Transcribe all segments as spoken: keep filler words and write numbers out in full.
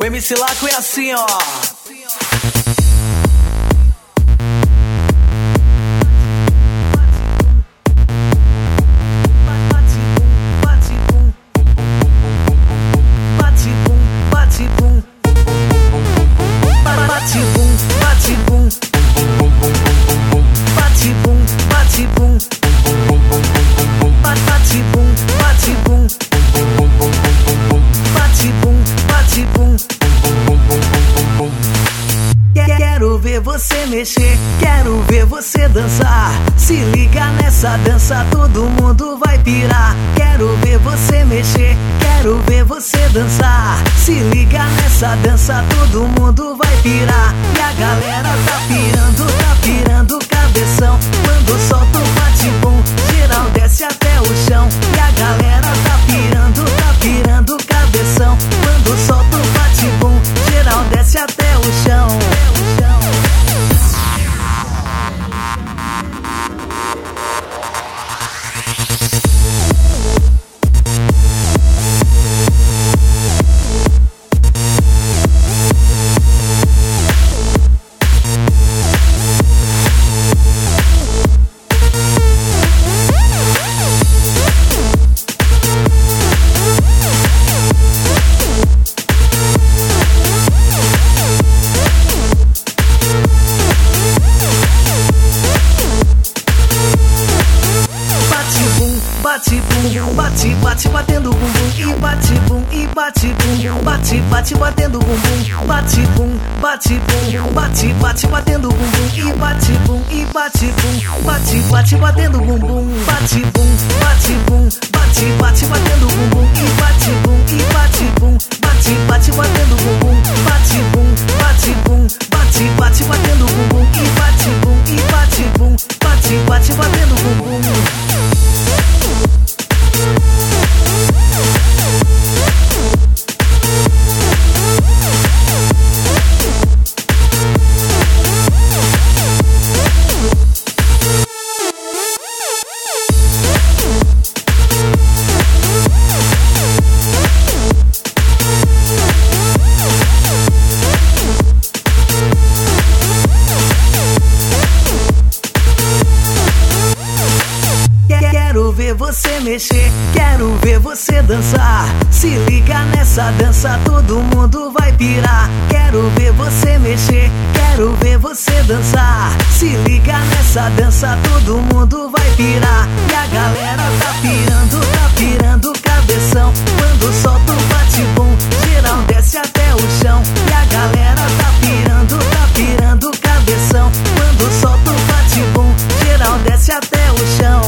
M C Laco é assim, ó. Quero ver você mexer, quero ver você dançar. Se liga nessa dança, todo mundo vai pirar. Quero ver você mexer, quero ver você dançar. Se liga nessa dança, todo mundo vai pirar. E a galera tá pirando, tá pirando cabeção. Quando solta o bate-bum, geral desce até o chão. E a galera tá pirando, tá pirando cabeção. Quando solta o bate-bum, geral desce até o chão. Bate bum, bate, bate batendo bumbum e bate bum, e bate bum, bate, bate batendo bumbum, bate bum, bate bum, bate, bate batendo bumbum e bate bum, e bate bum, bate, bate batendo bumbum, bate bum, bate bum, bate, bate batendo bumbum e bate bum, e bate bum, bate, bate batendo bumbum, bate bum, bate bum, bate, bate batendo bumbum e bate bum, e bate bum, bate, bate batendo bumbum. Quero ver você mexer, quero ver você dançar. Se liga nessa dança, todo mundo vai pirar. Quero ver você mexer, quero ver você dançar. Se liga nessa dança, todo mundo vai pirar. E a galera tá pirando, tá pirando cabeção. Quando solta o bate-bum, geral desce até o chão. E a galera tá pirando, tá pirando cabeção. Quando solta o bate-bum, geral desce até o chão.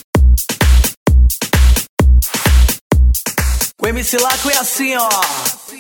O M C Laco é assim, ó.